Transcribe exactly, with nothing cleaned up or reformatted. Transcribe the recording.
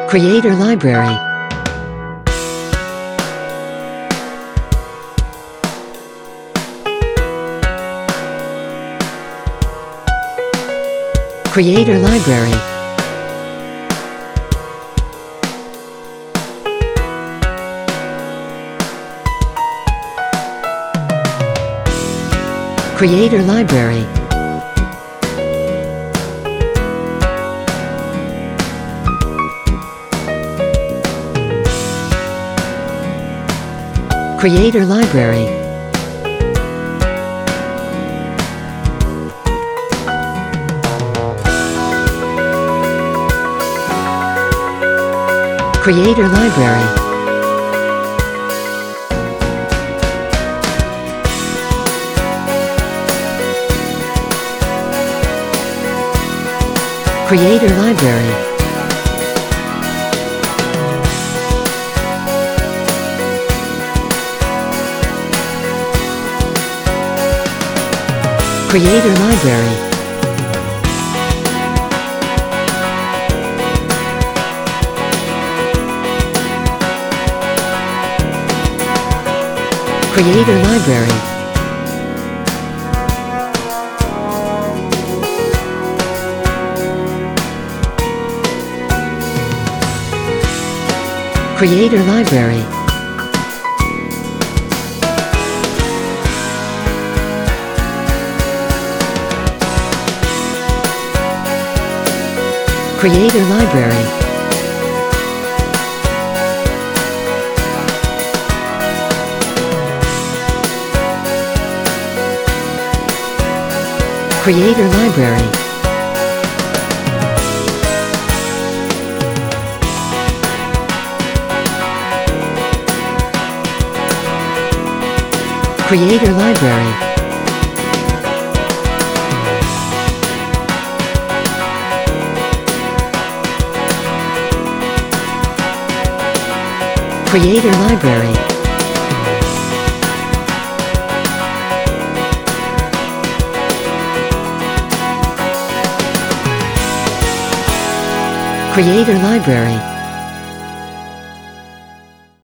Creator Library. Creator Library. Creator Library. Creator Library. Creator Library. Creator Library. Creator Library. Creator Library. Creator Library. Creator Library. Creator Library. Creator Library. Creator Library. Creator Library.